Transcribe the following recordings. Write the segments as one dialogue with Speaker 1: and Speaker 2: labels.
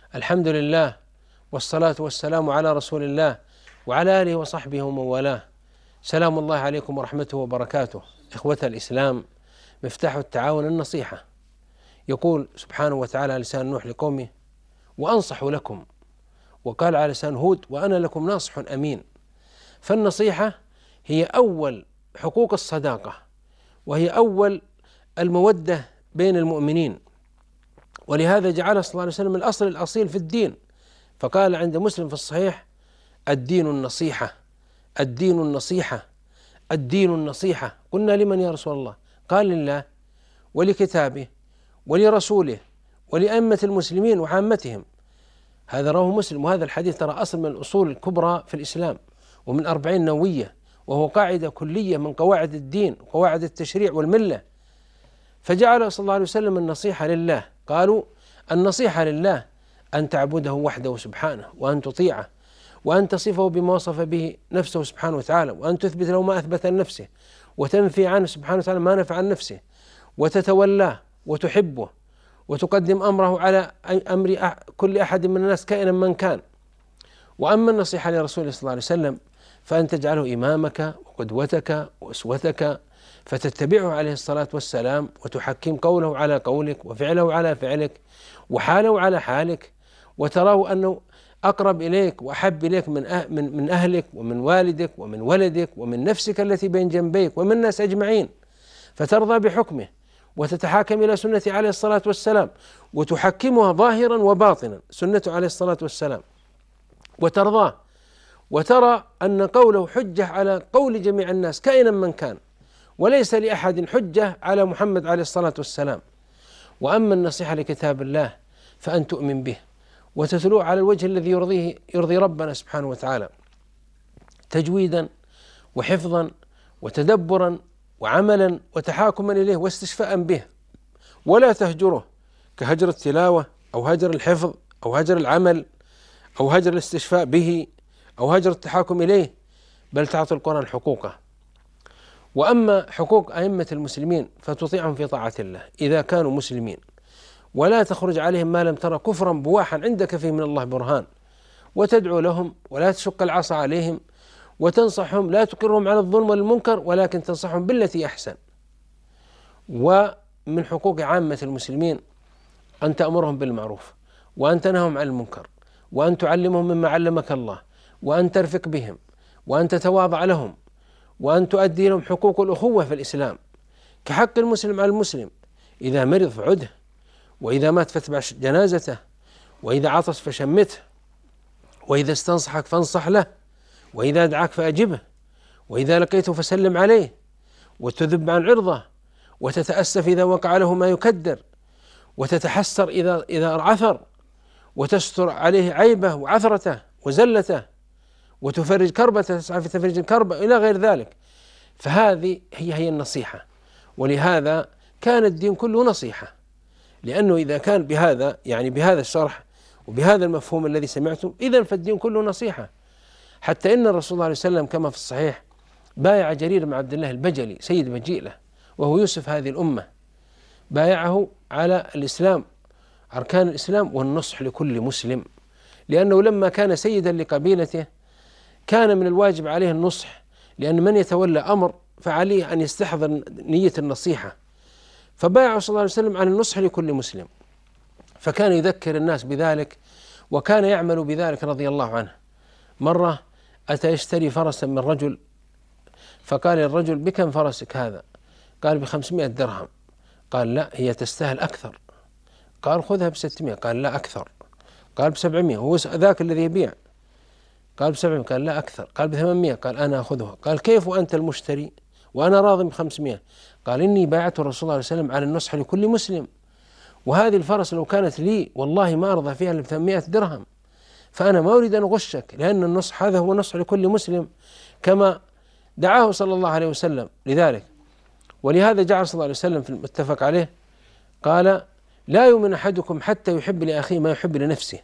Speaker 1: الحمد لله، والصلاة والسلام على رسول الله وعلى آله وصحبه ومن والاه. سلام الله عليكم ورحمته وبركاته. إخوة الإسلام، مفتاح التعاون النصيحة. يقول سبحانه وتعالى على لسان نوح لقومه: وأنصح لكم. وقال على لسان هود: وأنا لكم ناصح أمين. فالنصيحة هي أول حقوق الصداقة، وهي أول المودة بين المؤمنين، ولهذا جعل صلى الله عليه وسلم الأصل الأصيل في الدين، فقال عند مسلم في الصحيح: الدين النصيحة، الدين النصيحة، الدين النصيحة. قلنا: لمن يا رسول الله؟ قال: لله ولكتابه ولرسوله ولأئمة المسلمين وعامتهم. هذا رواه مسلم، وهذا الحديث ترى أصل من الأصول الكبرى في الإسلام، ومن 40 نووية، وهو قاعدة كلية من قواعد الدين وقواعد التشريع والملة. فجعل صلى الله عليه وسلم النصيحة لله. قالوا: النصيحة لله أن تعبده وحده سبحانه، وأن تطيعه، وأن تصفه بما وصف به نفسه سبحانه وتعالى، وأن تثبت له ما أثبت لنفسه، وتنفي عنه سبحانه وتعالى ما نفع عن نفسه، وتتولاه وتحبه، وتقدم أمره على أمر كل أحد من الناس كائنا من كان. وأما النصيحة لرسوله صلى الله عليه وسلم فأن تجعله إمامك وقدوتك وأسوتك، فتتبعه عليه الصلاة والسلام، وتحكم قوله على قولك، وفعله على فعلك، وحاله على حالك، وتراه أنه أقرب إليك وأحب إليك من أهلك ومن والدك ومن ولدك ومن نفسك التي بين جنبيك ومن الناس أجمعين، فترضى بحكمه، وتتحاكم إلى سنة عليه الصلاة والسلام، وتحكمها ظاهرا وباطنا، سنته عليه الصلاة والسلام، وترضاه، وترى أن قوله حجة على قول جميع الناس كائنا من كان، وليس لأحد حجة على محمد عليه الصلاة والسلام. وأما النصيحة لكتاب الله فأن تؤمن به، وتتلوه على الوجه الذي يرضي ربنا سبحانه وتعالى، تجويدا وحفظا وتدبرا وعملا وتحاكما إليه واستشفاء به، ولا تهجره كهجر التلاوة أو هجر الحفظ أو هجر العمل أو هجر الاستشفاء به أو هجر التحاكم إليه، بل تعطي القرآن حقوقه. وأما حقوق أئمة المسلمين فتطيعهم في طاعة الله إذا كانوا مسلمين، ولا تخرج عليهم ما لم ترى كفرا بواحا عندك فيه من الله برهان، وتدعو لهم ولا تشق العصا عليهم، وتنصحهم لا تقرهم على الظلم والمنكر، ولكن تنصحهم بالتي أحسن. ومن حقوق عامة المسلمين أن تأمرهم بالمعروف، وأن تنههم عن المنكر، وأن تعلمهم مما علمك الله، وأن ترفق بهم، وأن تتواضع لهم، وأن تؤدي لهم حقوق الأخوة في الإسلام، كحق المسلم على المسلم: إذا مرض فعده، وإذا مات فاتبع جنازته، وإذا عطس فشمته، وإذا استنصحك فانصح له، وإذا دعاك فأجبه، وإذا لقيته فسلم عليه، وتذب عن عرضه، وتتأسف إذا وقع له ما يكدر، وتتحسر إذا عثر، وتستر عليه عيبه وعثرته وزلته، وتفرج كربته، تسعى في تفريج الكربة إلى غير ذلك. فهذه هي النصيحة. ولهذا كان الدين كله نصيحة، لأنه إذا كان بهذا، يعني بهذا الشرح وبهذا المفهوم الذي سمعتم، إذن فالدين كله نصيحة. حتى إن الرسول صلى الله عليه وسلم كما في الصحيح بايع جرير بن عبد الله البجلي سيد بجيلة، وهو يوسف هذه الأمة، بايعه على الإسلام، أركان الإسلام والنصح لكل مسلم، لأنه لما كان سيدا لقبيلته كان من الواجب عليه النصح، لأن من يتولى أمر فعليه أن يستحضر نية النصيحة. فبايعه صلى الله عليه وسلم على النصح لكل مسلم، فكان يذكر الناس بذلك، وكان يعمل بذلك رضي الله عنه. مرة أتى يشتري فرسا من رجل، فقال الرجل: بكم فرسك هذا؟ قال: ب500 درهم. قال: لا، هي تستاهل أكثر. قال: خذها ب600. قال: لا، أكثر. قال: ب700. هو ذاك الذي يبيع. قال: ب700. قال: لا، أكثر. قال: ب800. قال: أنا أخذها. قال: كيف وأنت المشتري وأنا راض ب500؟ قال: إني بايعت الرسول صلى الله عليه وسلم على النصح لكل مسلم، وهذه الفرس لو كانت لي والله ما أرضى فيها إلا ب800 درهم، فأنا ما أريد أن أغشك، لأن النصح هذا هو نصح لكل مسلم كما دعاه صلى الله عليه وسلم لذلك. ولهذا جعل صلى الله عليه وسلم في المتفق عليه قال: لا يؤمن أحدكم حتى يحب لأخيه ما يحب لنفسه.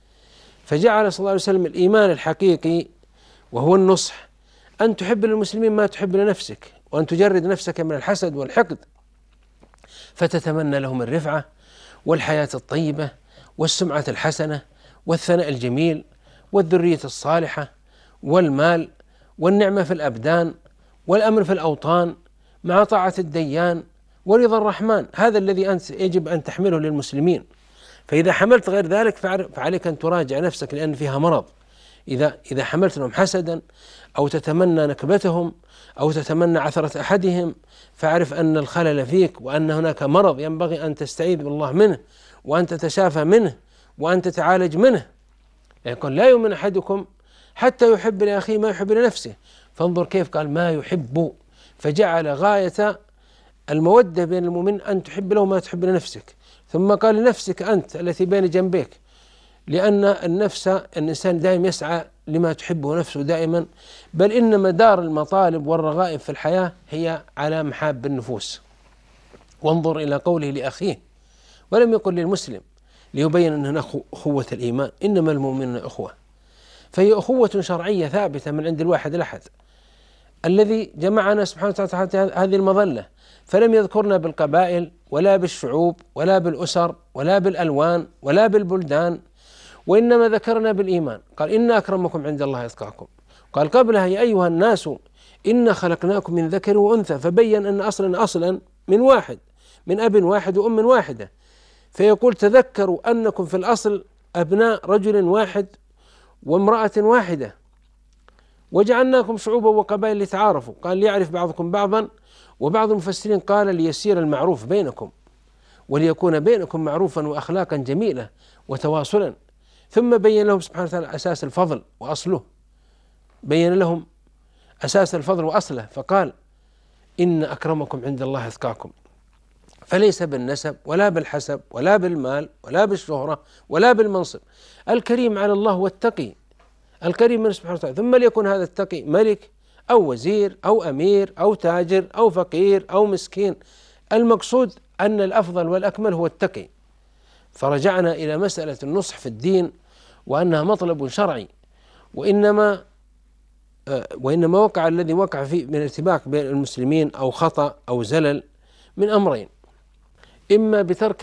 Speaker 1: فجعل صلى الله عليه وسلم الإيمان الحقيقي وهو النصح أن تحب للمسلمين ما تحب لنفسك، وأن تجرد نفسك من الحسد والحقد، فتتمنى لهم الرفعة والحياة الطيبة والسمعة الحسنة والثناء الجميل والذرية الصالحة والمال والنعمة في الأبدان والأمن في الأوطان مع طاعة الديان ورضا الرحمن. هذا الذي أنت يجب أن تحمله للمسلمين. فإذا حملت غير ذلك فعليك أن تراجع نفسك، لأن فيها مرض. إذا حملت لهم حسدا أو تتمنى نكبتهم أو تتمنى عثرة أحدهم، فاعرف أن الخلل فيك، وأن هناك مرض ينبغي أن تستعيذ بالله منه، وأن تتشافى منه، وأن تتعالج منه. يقول لا يؤمن أحدكم حتى يحب لأخيه ما يحب لنفسه. فانظر كيف قال ما يحب، فجعل غاية المودة بين المؤمن أن تحب له ما تحب لنفسك، ثم قال لنفسك أنت التي بين جنبيك، لأن الإنسان دائما يسعى لما تحبه نفسه دائما، بل إن مدار المطالب والرغائب في الحياة هي على محاب النفوس. وانظر إلى قوله لأخيه ولم يقل للمسلم، ليبين أن هناك أخوة الإيمان، إنما المؤمنون أخوة. فهي أخوة شرعية ثابتة من عند الواحد الأحد الذي جمعنا سبحانه وتعالى هذه المظلة، فلم يذكرنا بالقبائل ولا بالشعوب ولا بالأسر ولا بالألوان ولا بالبلدان، وإنما ذكرنا بالإيمان. قال إن أكرمكم عند الله أتقاكم. قال قبلها يا أيها الناس إنا خلقناكم من ذكر وأنثى، فبين أن أصلا من واحد، من أب واحد وأم واحدة. فيقول تذكروا أنكم في الأصل أبناء رجل واحد وامرأة واحدة، وجعلناكم شعوبا وقبائل لتعارفوا. قال ليعرف بعضكم بعضا، وبعض المفسرين قال ليسير المعروف بينكم، وليكون بينكم معروفا وأخلاقا جميلة وتواصلا. ثم بين لهم سبحانه وتعالى أساس الفضل وأصله، بين لهم أساس الفضل وأصله، فقال إن أكرمكم عند الله أتقاكم. فليس بالنسب ولا بالحسب ولا بالمال ولا بالشهرة ولا بالمنصب. الكريم على الله والتقي، الكريم من سبحانه وتعالى. ثم ليكن هذا التقي ملك أو وزير أو أمير أو تاجر أو فقير أو مسكين، المقصود أن الأفضل والأكمل هو التقي. فرجعنا إلى مسألة النصح في الدين، وأنها مطلب شرعي، وإنما وقع الذي وقع فيه من ارتباك بين المسلمين أو خطأ أو زلل من أمرين: إما بترك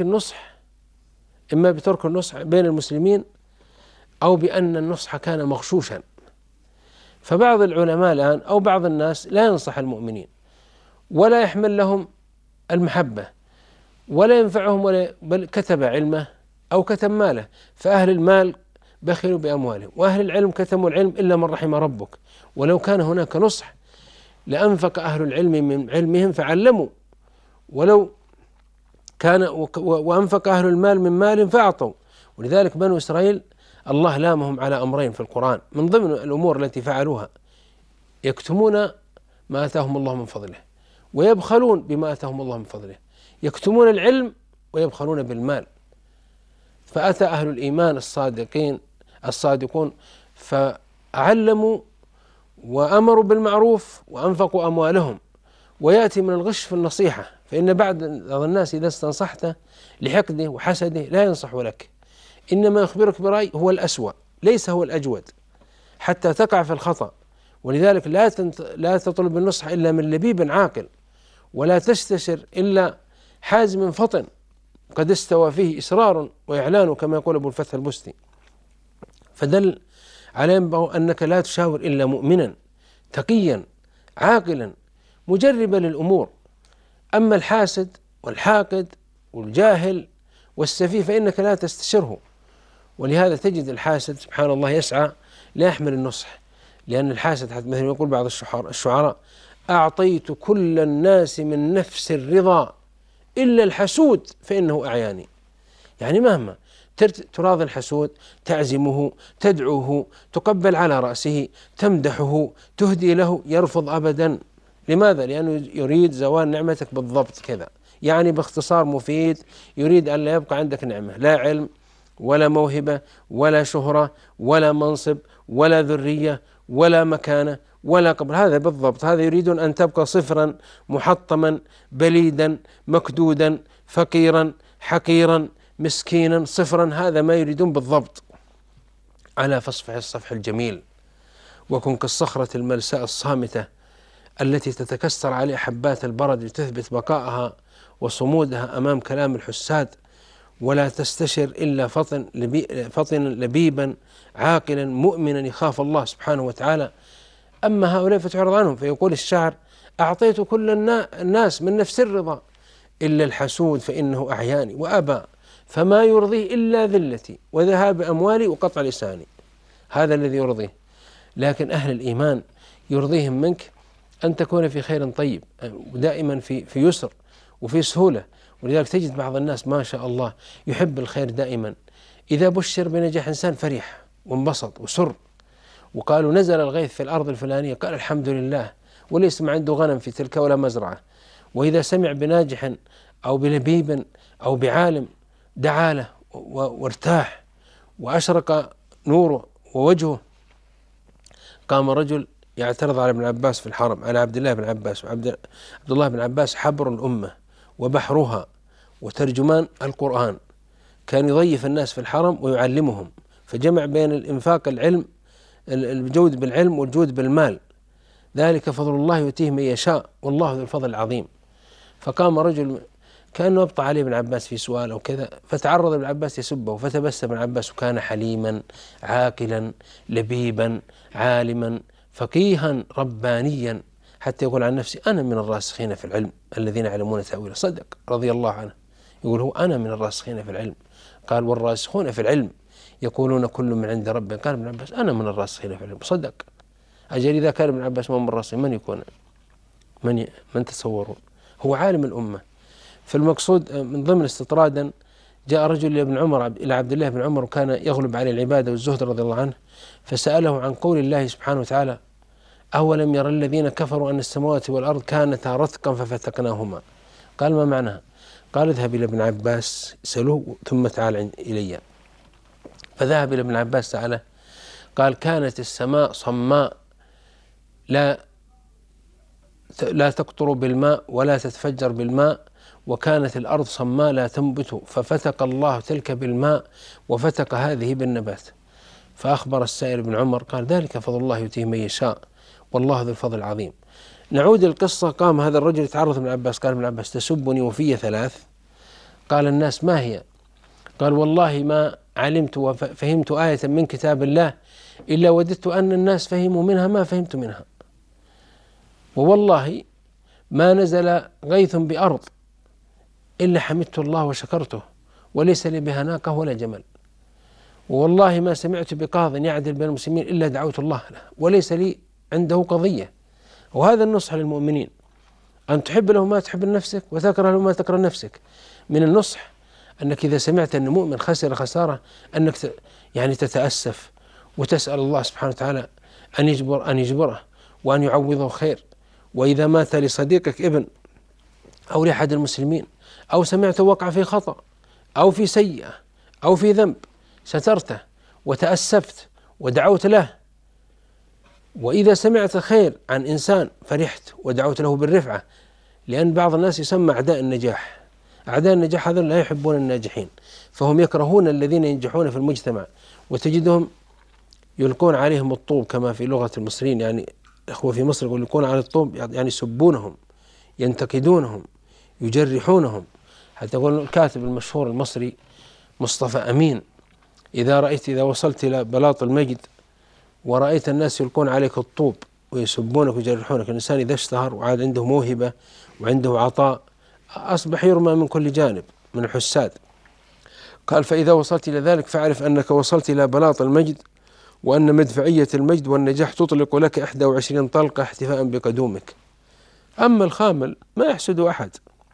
Speaker 1: النصح بين المسلمين، أو بأن النصح كان مغشوشا. فبعض العلماء الآن أو بعض الناس لا ينصح المؤمنين ولا يحمل لهم المحبة ولا ينفعهم، بل كتب علمه أو كتم ماله. فأهل المال بخلوا بأموالهم، وأهل العلم كتموا العلم إلا من رحم ربك. ولو كان هناك نصح لأنفق أهل العلم من علمهم فعلموا، ولو كان وأنفق أهل المال من مال فأعطوا. ولذلك بنو إسرائيل الله لامهم على أمرين في القرآن من ضمن الأمور التي فعلوها: يكتمون ما آتاهم الله من فضله، ويبخلون بما آتاهم الله من فضله. يكتمون العلم ويبخلون بالمال. فأتى أهل الإيمان الصادقون فعلموا وأمروا بالمعروف وأنفقوا أموالهم. ويأتي من الغش في النصيحة، فإن بعض الناس إذا استنصحته لحقده وحسده لا ينصح لك، إنما يخبرك برأي هو الأسوأ ليس هو الأجود، حتى تقع في الخطأ. ولذلك لا تطلب النصح إلا من لبيب عاقل، ولا تستشر إلا حازم فطن قد استوى فيه إصرار وإعلان، كما يقول أبو الفتح البستي. فدل على أنك لا تشاور إلا مؤمنا تقيا عاقلا مجربا للأمور. أما الحاسد والحاقد والجاهل والسفيه فإنك لا تستشره. ولهذا تجد الحاسد سبحان الله يسعى لا يحمل النصح، لأن الحاسد حتى مثل يقول بعض الشعراء: أعطيت كل الناس من نفس الرضا إلا الحسود فإنه أعياني. يعني مهما تراضي الحسود، تعزمه، تدعوه، تقبل على رأسه، تمدحه، تهدي له، يرفض أبدا. لماذا؟ لأنه يريد زوال نعمتك بالضبط كذا. يعني باختصار مفيد، يريد أن لا يبقى عندك نعمة، لا علم ولا موهبة ولا شهرة ولا منصب ولا ذرية ولا مكانة ولا قبر. هذا بالضبط، هذا يريدون أن تبقى صفرا محطما بليدا مكدودا فقيرا حقيرا مسكينا صفرا. هذا ما يريدون بالضبط. على فاصفح الصفح الجميل، وكن كالصخرة الملساء الصامتة التي تتكسر عليها حبات البرد لتثبت بقائها وصمودها أمام كلام الحساد ولا تستشر إلا فطنا لبيبا عاقلا مؤمنا يخاف الله سبحانه وتعالى. أما هؤلاء فتعرض عنهم، فيقول الشاعر: أعطيت كل الناس من نفس الرضا إلا الحسود فإنه أعياني وأبى، فما يرضيه إلا ذلتي وذهاب أموالي وقطع لساني. هذا الذي يرضيه. لكن أهل الإيمان يرضيهم منك أن تكون في خير طيب، ودائما في يسر وفي سهولة. ولذلك تجد بعض الناس ما شاء الله يحب الخير دائما، إذا بشر بنجاح إنسان فرح وانبسط وسر، وقالوا نزل الغيث في الأرض الفلانية قال الحمد لله، وليس ما عنده غنم في تلك ولا مزرعة. وإذا سمع بناجح أو بلبيب أو بعالم دعا له وارتاح وأشرق نوره ووجهه. قام رجل يعترض على ابن عباس في الحرم، على عبد الله بن عباس، وعبد الله بن عباس حبر الأمة وبحرها وترجمان القرآن، كان يضيف الناس في الحرم ويعلمهم، فجمع بين الإنفاق العلم، الجود بالعلم والجود بالمال، ذلك فضل الله يؤتيه من يشاء والله ذو الفضل العظيم. فقام رجل كأنه أبطأ عليه ابن عباس في سؤال أو كذا، فتعرض ابن عباس يسبه، فتبسم ابن عباس وكان حليما عاقلا لبيبا عالما فقيها ربانيا، حتى يقول عن نفسه: أنا من الراسخين في العلم الذين يعلمون تأويله. صدق رضي الله عنه، يقول هو أنا من الراسخين في العلم. قال: والراسخون في العلم يقولون كل من عند ربه. قال ابن عباس: أنا من الراسخين في العلم. صدق. أجل إذا كان ابن عباس من الراسخين من يكون؟ من تصورون؟ هو عالم الأمة. فالمقصود من ضمن استطرادا، جاء رجل إلى عبد الله بن عمر، وكان يغلب عليه العبادة والزهد رضي الله عنه، فسأله عن قول الله سبحانه وتعالى: أولم يرى الذين كفروا أن السماوات والأرض كانتا رتقا ففتقناهما. قال: ما معناها؟ قال: اذهب إلى ابن عباس سألوه ثم تعال إلي. فذهب إلى ابن عباس سأله، قال: كانت السماء صماء لا تقطر بالماء ولا تتفجر بالماء، وكانت الأرض صماء لا تنبت، ففتق الله تلك بالماء وفتق هذه بالنبات. فأخبر السائل ابن عمر قال: ذلك فضل الله يؤتيه من يشاء والله ذو الفضل العظيم. نعود القصة. قام هذا الرجل يتعرض ابن عباس، قال ابن عباس: تسبني وفي ثلاث؟ قال الناس: ما هي؟ قال: والله ما علمت وفهمت آية من كتاب الله إلا وددت أن الناس فهموا منها ما فهمت منها، ووالله ما نزل غيث بأرض إلا حمدت الله وشكرته، وليس لي بها ناقة ولا جمل، والله ما سمعت بقاض يعدل بين المسلمين إلا دعوت الله له، وليس لي عنده قضية. وهذا النصح للمؤمنين، أن تحب له ما تحب لنفسك وتكره له ما تكره لنفسك. من النصح أنك إذا سمعت أن مؤمن خسر خسارة أنك تتأسف وتسأل الله سبحانه وتعالى أن يجبره وأن يعوضه خير. وإذا مات لصديقك ابن أو لأحد المسلمين، أو سمعت وقع في خطأ أو في سيئة أو في ذنب، سترته وتأسفت ودعوت له. وإذا سمعت خير عن إنسان فرحت ودعوت له بالرفعة، لأن بعض الناس يسمى أعداء النجاح. أعداء النجاح هذول لا يحبون الناجحين، فهم يكرهون الذين ينجحون في المجتمع، وتجدهم يلقون عليهم الطوب كما في لغة المصريين، يعني الأخوة في مصر يلقون على الطوب، يعني يسبونهم ينتقدونهم يجرحونهم. حتى يقول الكاتب المشهور المصري مصطفى أمين: إذا وصلت إلى بلاط المجد ورأيت الناس يلقون عليك الطوب ويسبونك ويجرحونك، الإنسان إذا اشتهر وعاد عنده موهبة وعنده عطاء أصبح يرمى من كل جانب من الحساد. قال: فإذا وصلت إلى ذلك فاعرف أنك وصلت إلى بلاط المجد، وأن مدفعية المجد والنجاح تطلق لك 21 طلقة احتفاء بقدومك. أما الخامل ما يحسد أحد.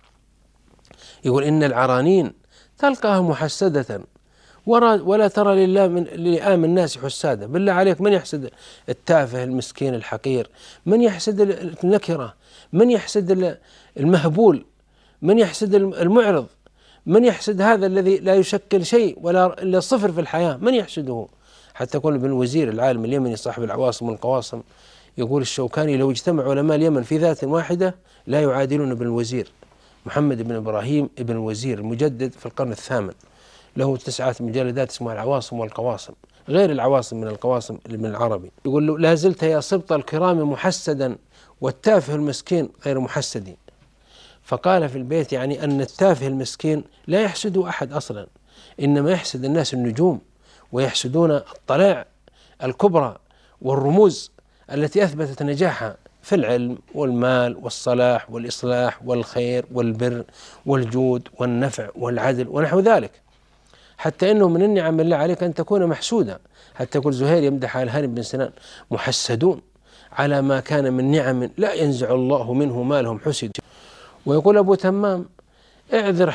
Speaker 1: يقول: إن العرانين تلقاها محسدة ولا ترى للئام الناس حسادة. بالله عليك، من يحسد التافه المسكين الحقير؟ من يحسد النكرة؟ من يحسد المهبول؟ من يحسد المعرض؟ من يحسد هذا الذي لا يشكل شيء ولا إلا صفر في الحياة؟ من يحسده؟ حتى يقول ابن الوزير العالم اليمني صاحب العواصم والقواصم، يقول الشوكاني: لو اجتمع علماء اليمن في ذات واحدة لا يعادلون ابن الوزير محمد بن إبراهيم ابن الوزير المجدد في القرن الثامن، له 9 مجلدات اسمها العواصم والقواصم، غير العواصم من القواصم من العربي. يقول: لا زلت يا سبط الكرام محسدا والتافه المسكين غير محسد. فقال في البيت يعني أن التافه المسكين لا يحسد أحد أصلا، إنما يحسد الناس النجوم، ويحسدون الطلائع الكبرى والرموز التي أثبتت نجاحها في العلم والمال والصلاح والإصلاح والخير والبر والجود والنفع والعدل ونحو ذلك. حتى إنه من النعم بالله عليك أن تكون محسودا. حتى يقول زهير يمدح على هاني بن سنان: محسدون على ما كان من نعم لا ينزع الله منه ما لهم حسد. ويقول أبو تمام: اعذر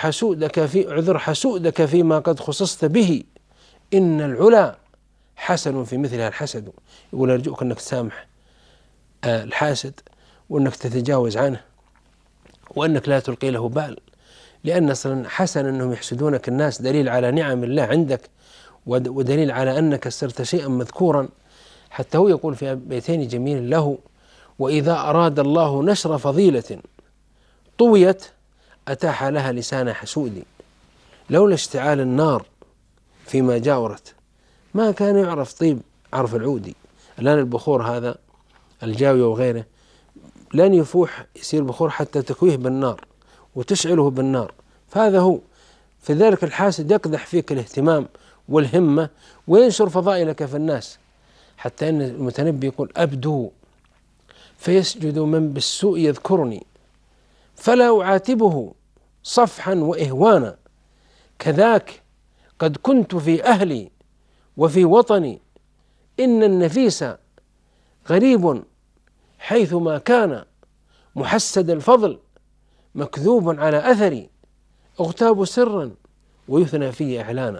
Speaker 1: حسودك فيما قد خصصت به، إن العلا حسن في مثلها الحسد. يقول أرجوك أنك تسامح الحاسد، وأنك تتجاوز عنه، وأنك لا تلقي له بال، لأن أصلا حسن أنهم يحسدونك الناس دليل على نعم الله عندك، ودليل على أنك صرت شيئا مذكورا. حتى هو يقول في بيتين جميل له: وإذا أراد الله نشر فضيلة طويت أتاح لها لسان حسود، لولا اشتعال النار فيما جاورت ما كان يعرف طيب عرف العودي. الآن البخور هذا الجاوية وغيره لن يفوح يصير بخور حتى تكويه بالنار وتشعله بالنار، فهذا هو. في ذلك الحاسد يقدح فيك الاهتمام والهمة وينشر فضائلك في الناس، حتى أن المتنبي يقول: أبدو فيسجد من بالسوء يذكرني، فلا أعاتبه صفحا وإهوانا، كذاك قد كنت في أهلي وفي وطني، إن النفيس غريب حيثما كان، محسد الفضل مكذوب على أثري، اغتاب سرا ويثنى فيه إعلانا.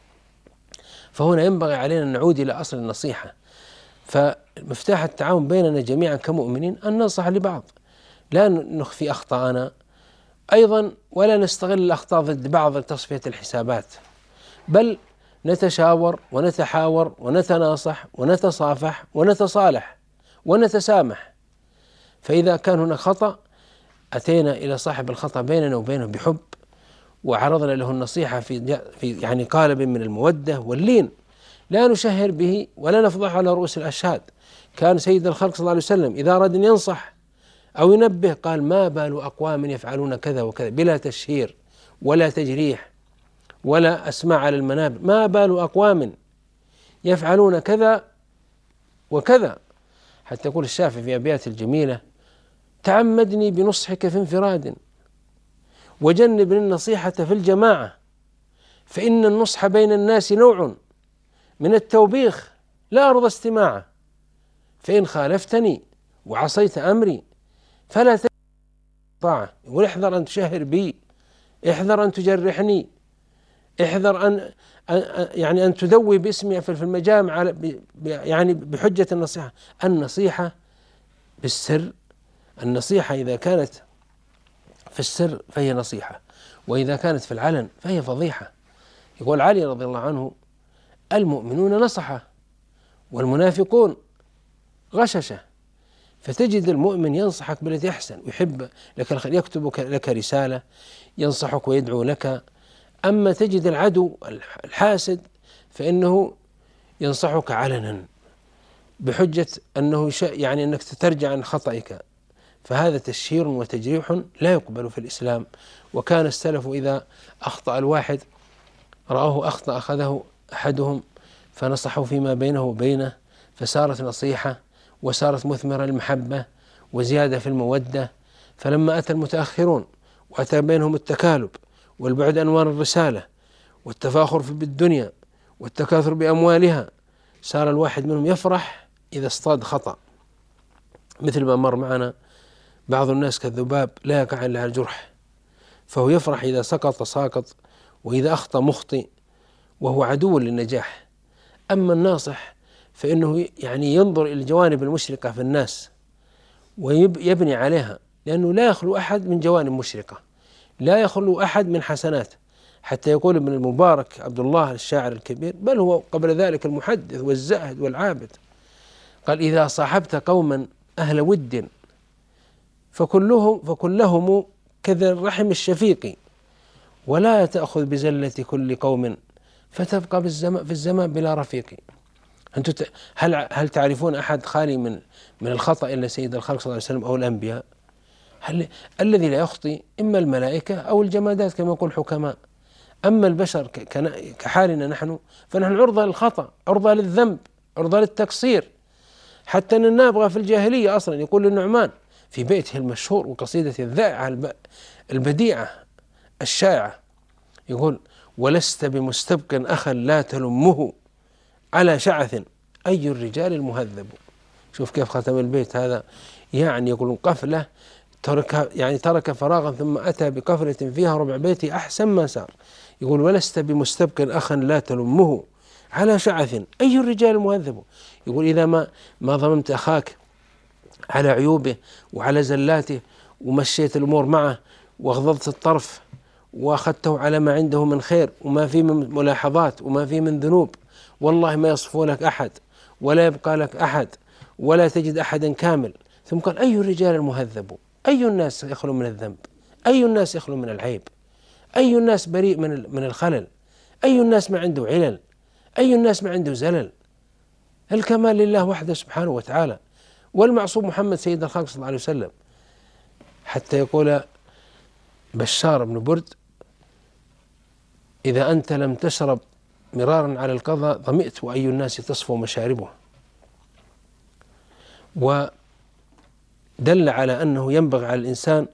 Speaker 1: فهنا ينبغي علينا أن نعود إلى أصل النصيحة. فمفتاح التعاون بيننا جميعا كمؤمنين أن ننصح لبعض، لا نخفي أخطاءنا أيضا، ولا نستغل الأخطاء ضد بعض لتصفية الحسابات، بل نتشاور ونتحاور ونتناصح ونتصافح ونتصالح ونتسامح. فإذا كان هناك خطأ أتينا إلى صاحب الخطأ بيننا وبينه بحب، وعرضنا له النصيحة في يعني قالب من المودة واللين، لا نشهر به ولا نفضح على رؤوس الأشهاد. كان سيد الخلق صلى الله عليه وسلم إذا أراد أن ينصح أو ينبه قال: ما بال أقوام يفعلون كذا وكذا، بلا تشهير ولا تجريح ولا أسماع على المنابر. ما بال أقوام يفعلون كذا وكذا. حتى يقول الشافعي في أبيات الجميلة: تعمدني بنصحك في انفراد، وجنبني النصيحة في الجماعة، فإن النصح بين الناس نوع من التوبيخ لا أرضى استماعه، فإن خالفتني وعصيت أمري فلا تجد طاعة. يقول: احذر أن تشهر بي، احذر أن تجرحني، احذر أن تدوي باسمي في المجامع يعني بحجة النصيحة. النصيحة بالسر، النصيحة إذا كانت في السر فهي نصيحة، وإذا كانت في العلن فهي فضيحة. يقول علي رضي الله عنه: المؤمنون نصحة والمنافقون غششة. فتجد المؤمن ينصحك بالتي أحسن ويحب لك الخير، يكتب لك رسالة ينصحك ويدعو لك. أما تجد العدو الحاسد فإنه ينصحك علنا بحجة أنه يعني أنك تترجع عن خطئك، فهذا تشهير وتجريح لا يقبل في الإسلام. وكان السلف إذا أخطأ الواحد رآه أخطأ أخذه أحدهم فنصحوا فيما بينه وبينه، فصارت نصيحة وصارت مثمرة المحبة وزيادة في المودة. فلما أتى المتأخرون وأتى بينهم التكالب والبعد أنوار الرسالة والتفاخر بالدنيا والتكاثر بأموالها، صار الواحد منهم يفرح إذا اصطاد خطأ، مثل ما مر معنا بعض الناس كالذباب لا يقع إلا على الجرح، فهو يفرح إذا ساقط وإذا أخطأ مخطئ، وهو عدو للنجاح. أما الناصح فإنه يعني ينظر إلى الجوانب المشرقة في الناس ويبني عليها، لأنه لا يخلو أحد من جوانب مشرقة، لا يخلو أحد من حسنات. حتى يقول ابن المبارك عبد الله الشاعر الكبير، بل هو قبل ذلك المحدث والزاهد والعابد، قال: إذا صاحبت قوما أهل ود فكلهم كذا الرحم الشفيق، ولا تأخذ بزلة كل قوم فتبقى في الزمان بلا رفيق. أنتم هل تعرفون أحد خالي من الخطأ إلا سيد الخلق صلى الله عليه وسلم أو الأنبياء؟ الذي لا يخطئ إما الملائكة أو الجمادات كما يقول الحكماء. أما البشر كحالنا نحن، فنحن عرضة للخطأ، عرضة للذنب، عرضة للتقصير. حتى أن النابغة في الجاهلية أصلا يقول للنعمان في بيته المشهور وقصيدة الذائعة البديعة الشائعة، يقول: ولست بمستبق أخا لا تلمه على شعث أي الرجال المهذب. شوف كيف ختم البيت هذا، يعني يقول قفلة ترك فراغا ثم أتى بقفلة فيها ربع بيتي أحسن ما سار. يقول: ولست بمستبق أخا لا تلمه على شعث أي الرجال المهذب. يقول: إذا ما ضممت أخاك على عيوبه وعلى زلاته ومشيت الأمور معه وغضضت الطرف وأخذته على ما عنده من خير وما فيه من ملاحظات وما فيه من ذنوب، والله ما يصفو لك أحد ولا يبقى لك أحد ولا تجد أحدا كامل. ثم قال: أي الرجال المهذب؟ أي الناس يخلو من الذنب؟ أي الناس يخلو من العيب؟ أي الناس بريء من الخلل؟ أي الناس ما عنده علل؟ أي الناس ما عنده زلل؟ الكمال لله وحده سبحانه وتعالى، والمعصوم محمد سيد الخلق صلى الله عليه وسلم. حتى يقول بشار بن برد: إذا أنت لم تشرب مرارا على القضاء ظمئت وأي الناس تصفو مشاربه. ودل على أنه ينبغي على الإنسان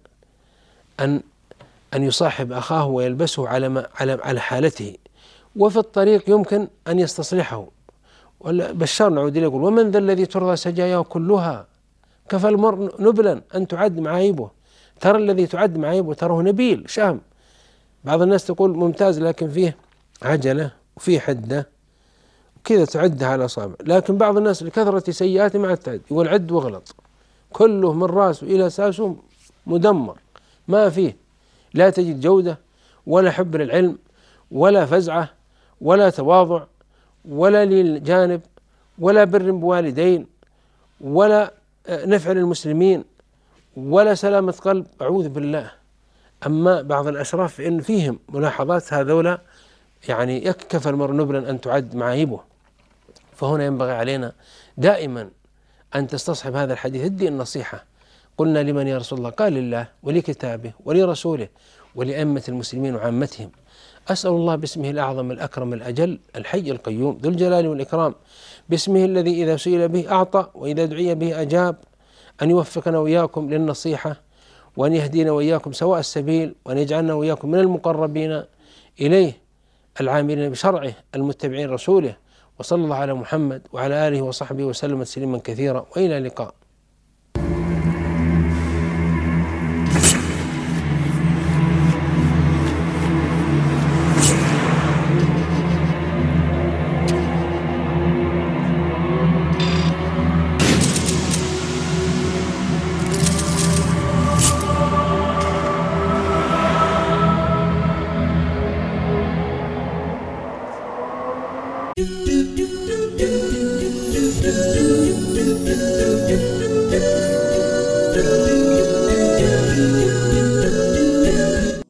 Speaker 1: أن يصاحب أخاه ويلبسه على حالته، وفي الطريق يمكن أن يستصلحه. بشار نعود إليه يقول: ومن ذا الذي ترضى سجاياه كلها؟ كفى المرء نبلا أن تعد معايبه. ترى الذي تعد معايبه تراه نبيل شهم. بعض الناس تقول ممتاز لكن فيه عجلة وفيه حدة كذا تعدها على أصابع، لكن بعض الناس لكثرة سيئاته ما تعد، يقول عد واغلط، كله من راسه إلى ساسه مدمر، ما فيه لا تجد جودة ولا حب للعلم ولا فزعة ولا تواضع ولا للجانب ولا بر بوالدين ولا نفع للمسلمين ولا سلامة قلب، أعوذ بالله. أما بعض الأشراف فإن فيهم ملاحظات هذولا، يعني يكفى المرء نبلا أن تعد معايبه. فهنا ينبغي علينا دائما أن تستصحب هذا الحديث. ادي النصيحة. قلنا: لمن يا رسول الله؟ قال: لله ولكتابه ولرسوله ولأئمة المسلمين وعامتهم. أسأل الله باسمه الأعظم الأكرم الأجل الحي القيوم ذو الجلال والإكرام، باسمه الذي إذا سئل به أعطى وإذا دعي به أجاب، أن يوفقنا وإياكم للنصيحة، وأن يهدينا وإياكم سواء السبيل، وأن يجعلنا وإياكم من المقربين إليه العاملين بشرعه المتبعين رسوله. وصلى الله على محمد وعلى آله وصحبه وسلم تسليما كثيرا، وإلى اللقاء.